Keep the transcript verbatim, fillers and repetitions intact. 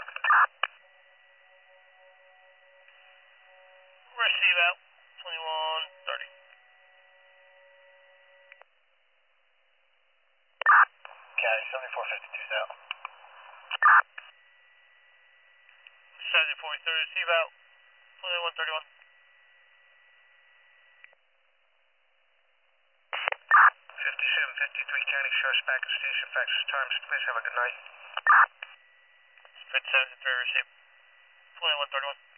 Receive out, twenty-one thirty. Okay, seventy-four fifty-two's out. seventy-four thirty, receive out, twenty-one thirty-one. fifty-seven fifty-three, County Sheriff's back at station, faxes times, please have a good night. fifty-seven fifty-three, receive, twenty-one thirty-one.